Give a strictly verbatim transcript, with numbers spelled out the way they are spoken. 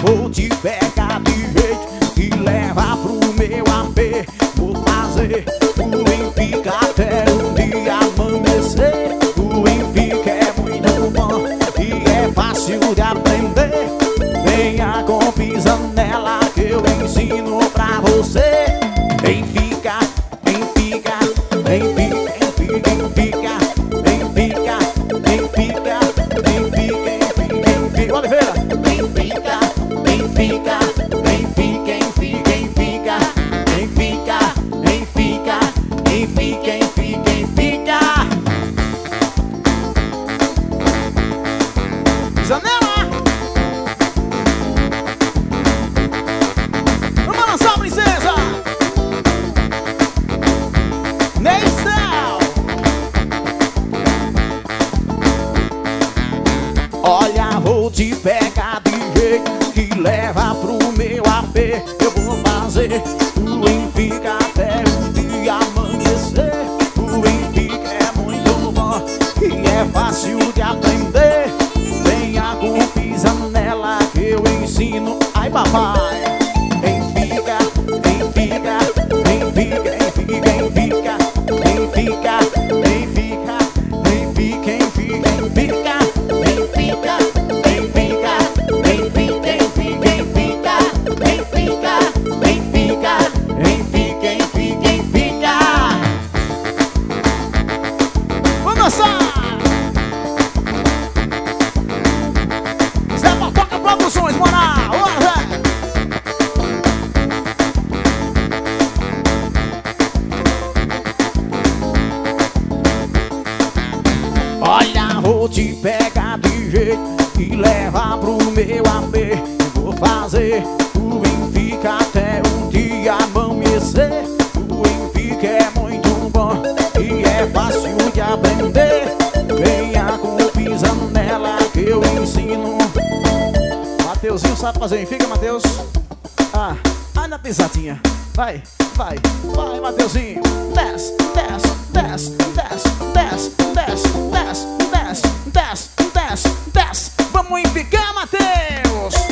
vou te pegar de jeito e levar pro meu A P. Vou fazer o Empica até o dia amanhecer. O Empica é muito bom e é fácil de aprender. Venha com pisanela que eu ensino pra você. Empica, Empica, Empica, Empica, Empica, Empica, Empica, Empica, Empica, Empica, Oliveira. Empica, Empica, Empica, Empica, Empica, Empica, Empica, Empica, Empica, Empica. Janela. Vamos lançar, princesa. Neisel. Olha, vou te pegar de jeito que leva pro meu A P. Eu vou fazer o Empica até o dia amanhecer. O Empica é muito bom e é fácil de aprender. Venha com pisanela que eu ensino. Ai, papai. Empica, Empica, Empica, Empica, Empica, Empica, Empica, Empica, Empica, Empica, Empica, Empica, Empica, Empica, Empica, Empica, Empica, Empica, Empica. Vamos dançar! Zé Motoca Produções, moral! Olha, vou te pegar de jeito e levar pro meu A P. Eu vou fazer o Empica até o dia amanhecer. O Empica é muito bom e é fácil de aprender. Venha com pisanela que eu ensino. Mateuzinho sabe fazer Empica, Mateus? Ah, ai na pisadinha. Vai, vai, vai, Mateuzinho. Desce, desce, desce, desce, desce, desce, desce, desce, desce, desce, desce. Vamos empicar, Mateus.